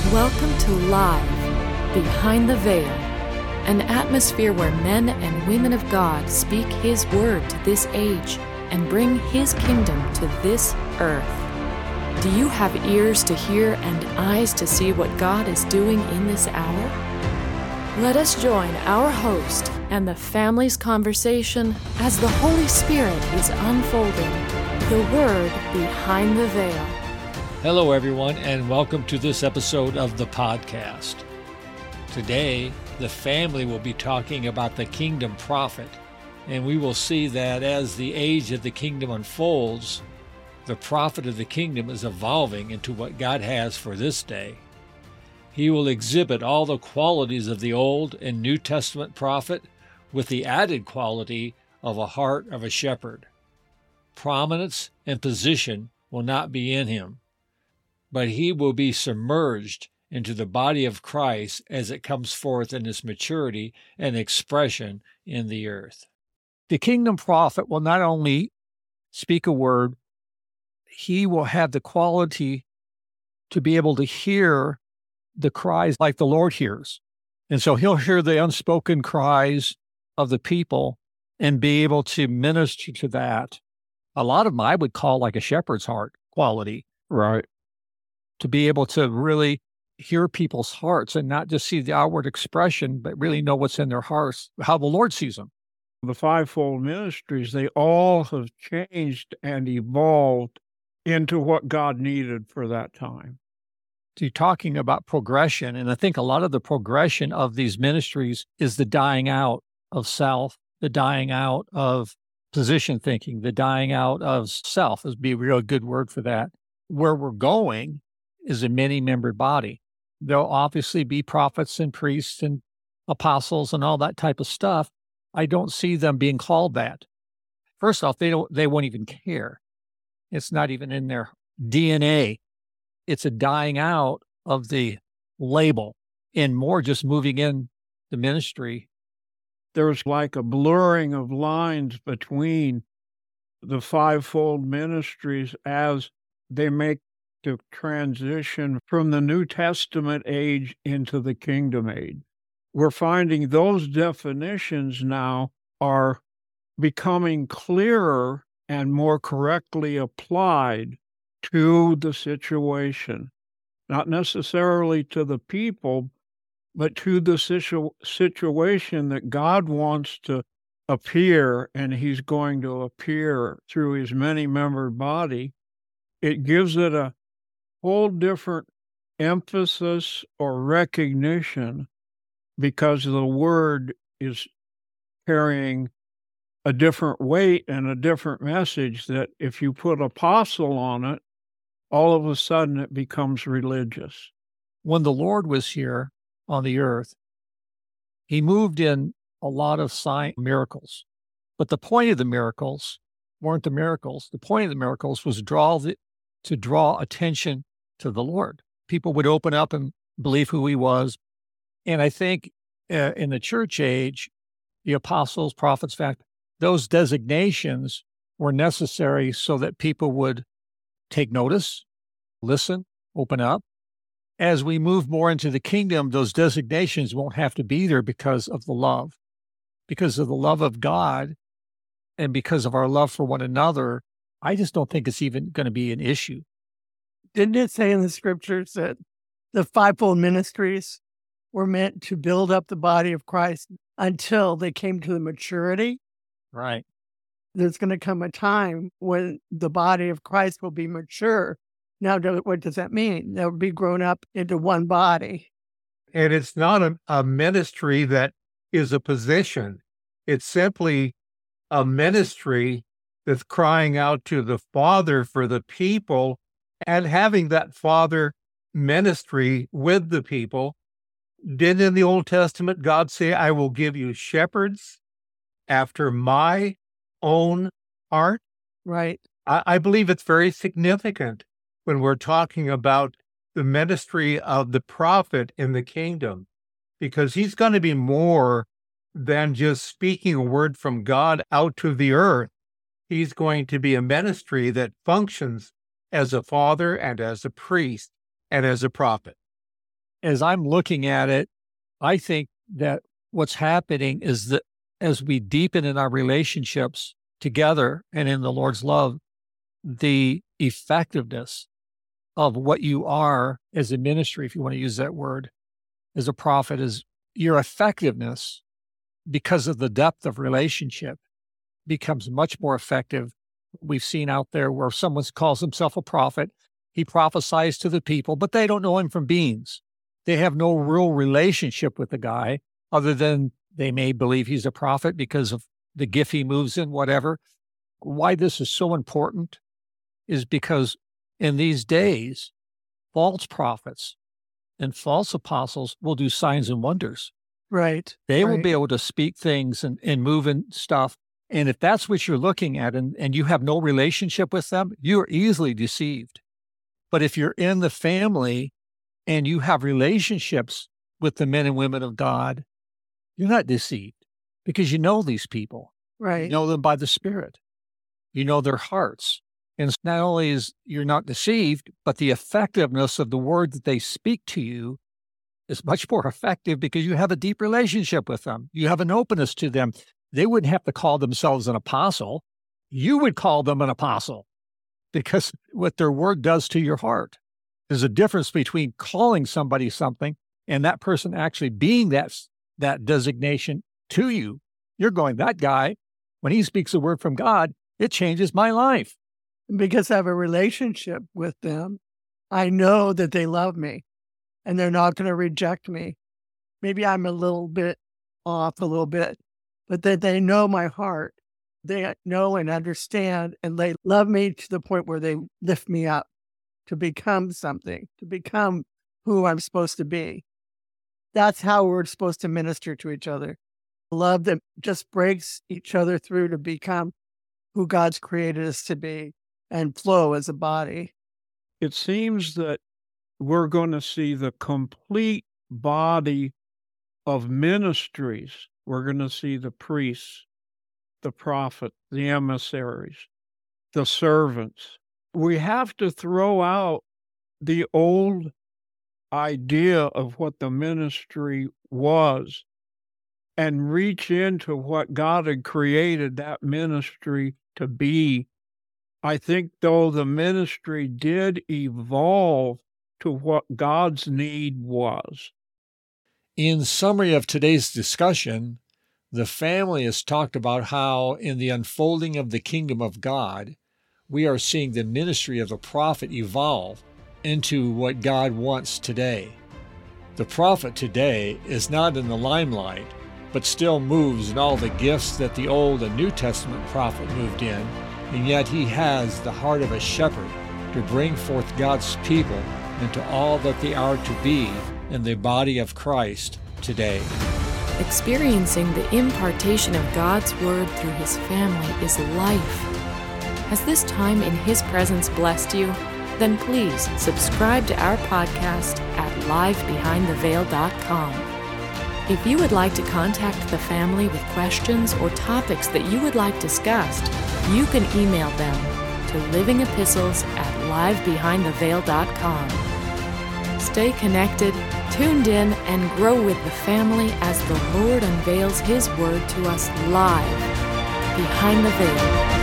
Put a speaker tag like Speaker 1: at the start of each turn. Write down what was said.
Speaker 1: Welcome to Live, Behind the Veil, an atmosphere where men and women of God speak His word to this age and bring His kingdom to this earth. Do you have ears to hear and eyes to see what God is doing in this hour? Let us join our host and the family's conversation as the Holy Spirit is unfolding the Word behind the veil.
Speaker 2: Hello, everyone, and welcome to this episode of the podcast. Today, the family will be talking about the kingdom prophet, and we will see that as the age of the kingdom unfolds, the prophet of the kingdom is evolving into what God has for this day. He will exhibit all the qualities of the Old and New Testament prophet with the added quality of a heart of a shepherd. Prominence and position will not be in him, but he will be submerged into the body of Christ as it comes forth in its maturity and expression in the earth.
Speaker 3: The kingdom prophet will not only speak a word, he will have the quality to be able to hear the cries like the Lord hears. And so he'll hear the unspoken cries of the people and be able to minister to that. A lot of them I would call like a shepherd's heart quality.
Speaker 4: Right.
Speaker 3: To be able to really hear people's hearts and not just see the outward expression, but really know what's in their hearts, how the Lord sees them.
Speaker 4: The fivefold ministries, they all have changed and evolved into what God needed for that time.
Speaker 3: So you're talking about progression, and I think a lot of the progression of these ministries is the dying out of self, the dying out of position thinking, the dying out of self would be a real good word for that. Where we're going is a many-membered body. There'll obviously be prophets and priests and apostles and all that type of stuff. I don't see them being called that. First off, they won't even care. It's not even in their DNA. It's a dying out of the label and more just moving in the ministry.
Speaker 4: There's like a blurring of lines between the fivefold ministries as they make the transition from the New Testament age into the kingdom age. We're finding those definitions now are becoming clearer and more correctly applied to the situation, not necessarily to the people, but to the situation that God wants to appear, and He's going to appear through His many-membered body. It gives it a whole different emphasis or recognition because the word is carrying a different weight and a different message that if you put apostle on it, all of a sudden it becomes religious.
Speaker 3: When the Lord was here on the earth, He moved in a lot of miracles. But the point of the miracles weren't the miracles. The point of the miracles was to draw attention to the Lord. People would open up and believe who He was. And I think in the church age, the apostles, prophets, fact, those designations were necessary so that people would take notice, listen, open up. As we move more into the kingdom, those designations won't have to be there because of the love of God and because of our love for one another. I just don't think it's even going to be an issue.
Speaker 5: Didn't it say in the scriptures that the fivefold ministries were meant to build up the body of Christ until they came to the maturity?
Speaker 3: Right.
Speaker 5: There's going to come a time when the body of Christ will be mature. Now, what does that mean? They'll be grown up into one body.
Speaker 6: And it's not a ministry that is a position. It's simply a ministry that's crying out to the Father for the people and having that Father ministry with the people. Didn't in the Old Testament God say, I will give you shepherds after my own heart?
Speaker 5: Right.
Speaker 6: I believe it's very significant when we're talking about the ministry of the prophet in the kingdom, because he's going to be more than just speaking a word from God out to the earth. He's going to be a ministry that functions as a father and as a priest and as a prophet.
Speaker 3: as I'm looking at it, I think that what's happening is that as we deepen in our relationships together and in the Lord's love, the effectiveness of what you are as a ministry, if you want to use that word, as a prophet, is your effectiveness, because of the depth of relationship, becomes much more effective. We've seen out there where someone calls himself a prophet, he prophesies to the people, but they don't know him from beans. They have no real relationship with the guy other than they may believe he's a prophet because of the gift he moves in, whatever. Why this is so important is because in these days, false prophets and false apostles will do signs and wonders.
Speaker 5: Right.
Speaker 3: They will be able to speak things and move in stuff. And if that's what you're looking at and you have no relationship with them, you are easily deceived. But if you're in the family and you have relationships with the men and women of God, you're not deceived because you know these people.
Speaker 5: Right.
Speaker 3: You know them by the Spirit. You know their hearts. And not only is you're not deceived, but the effectiveness of the word that they speak to you is much more effective because you have a deep relationship with them. You have an openness to them. They wouldn't have to call themselves an apostle. You would call them an apostle because what their word does to your heart. There's a difference between calling somebody something and that person actually being that designation to you. You're going, that guy, when he speaks a word from God, it changes my life.
Speaker 5: Because I have a relationship with them, I know that they love me and they're not going to reject me. Maybe I'm a little bit off a little bit, but that they know my heart. They know and understand, and they love me to the point where they lift me up to become something, to become who I'm supposed to be. That's how we're supposed to minister to each other. Love that just breaks each other through to become who God's created us to be and flow as a body.
Speaker 4: It seems that we're going to see the complete body of ministries. We're going to see the priests, the prophet, the emissaries, the servants. We have to throw out the old idea of what the ministry was and reach into what God had created that ministry to be. I think, though, the ministry did evolve to what God's need was.
Speaker 2: In summary of today's discussion, the family has talked about how in the unfolding of the kingdom of God, we are seeing the ministry of the prophet evolve into what God wants today. The prophet today is not in the limelight, but still moves in all the gifts that the Old and New Testament prophet moved in, and yet he has the heart of a shepherd to bring forth God's people into all that they are to be in the body of Christ today.
Speaker 1: Experiencing the impartation of God's Word through His family is life. Has this time in His presence blessed you? Then please subscribe to our podcast at livebehindtheveil.com. If you would like to contact the family with questions or topics that you would like discussed, you can email them to livingepistles@livebehindtheveil.com. Stay connected, tuned in, and grow with the family as the Lord unveils His Word to us live behind the veil.